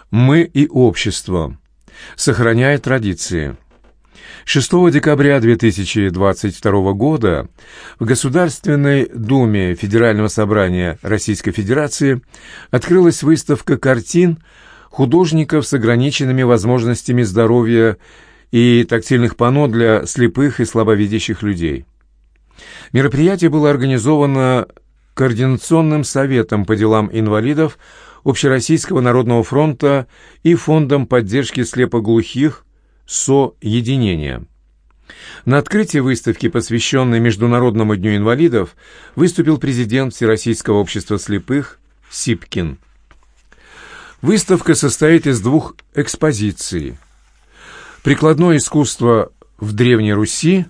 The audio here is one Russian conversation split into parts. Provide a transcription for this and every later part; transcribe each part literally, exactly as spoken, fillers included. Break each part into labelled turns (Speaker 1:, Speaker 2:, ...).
Speaker 1: Мы и общество. Сохраняя традиции. шестого декабря две тысячи двадцать второго года в Государственной Думе Федерального собрания Российской Федерации открылась выставка картин художников с ограниченными возможностями здоровья и тактильных панно для слепых и слабовидящих людей. Мероприятие было организовано Координационным советом по делам инвалидов Общероссийского народного фронта и Фондом поддержки слепоглухих «Соединение». На открытии выставки, посвященной Международному дню инвалидов, выступил президент Всероссийского общества слепых Сипкин. Выставка состоит из двух экспозиций: «Прикладное искусство в Древней Руси»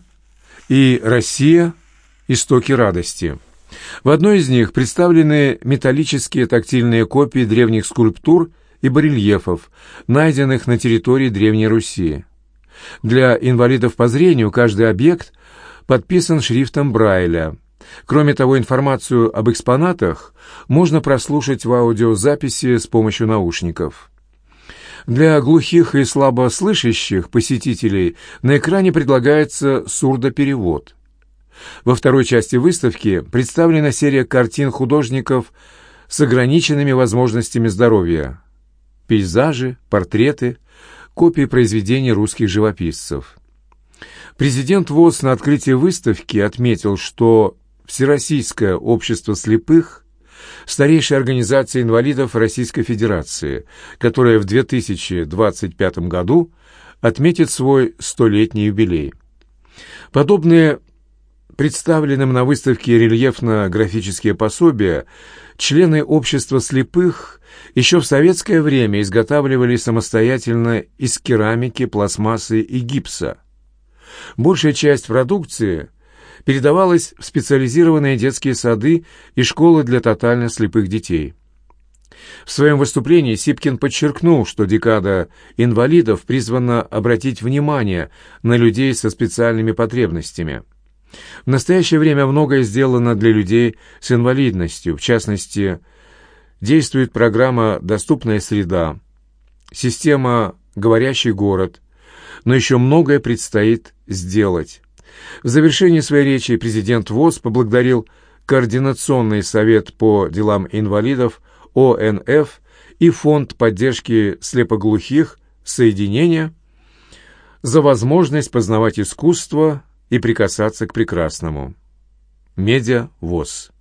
Speaker 1: и «Россия. Истоки радости». В одной из них представлены металлические тактильные копии древних скульптур и барельефов, найденных на территории Древней Руси. Для инвалидов по зрению каждый объект подписан шрифтом Брайля. Кроме того, информацию об экспонатах можно прослушать в аудиозаписи с помощью наушников. Для глухих и слабослышащих посетителей на экране предлагается сурдоперевод. Во второй части выставки представлена серия картин художников с ограниченными возможностями здоровья. Пейзажи, портреты, копии произведений русских живописцев. Президент ВОС на открытии выставки отметил, что Всероссийское общество слепых – старейшая организация инвалидов Российской Федерации, которая в две тысячи двадцать пятом году отметит свой столетний юбилей. Подобные представленным на выставке рельефно-графические пособия члены общества слепых еще в советское время изготавливали самостоятельно из керамики, пластмассы и гипса. Большая часть продукции передавалась в специализированные детские сады и школы для тотально слепых детей. В своем выступлении Сипкин подчеркнул, что декада инвалидов призвана обратить внимание на людей со специальными потребностями. В настоящее время многое сделано для людей с инвалидностью, в частности, действует программа «Доступная среда», система «Говорящий город», но еще многое предстоит сделать. В завершении своей речи президент ВОС поблагодарил Координационный совет по делам инвалидов О Н Ф и Фонд поддержки слепоглухих «Соединение» за возможность познавать искусство и прикасаться к прекрасному. Медиа ВОС.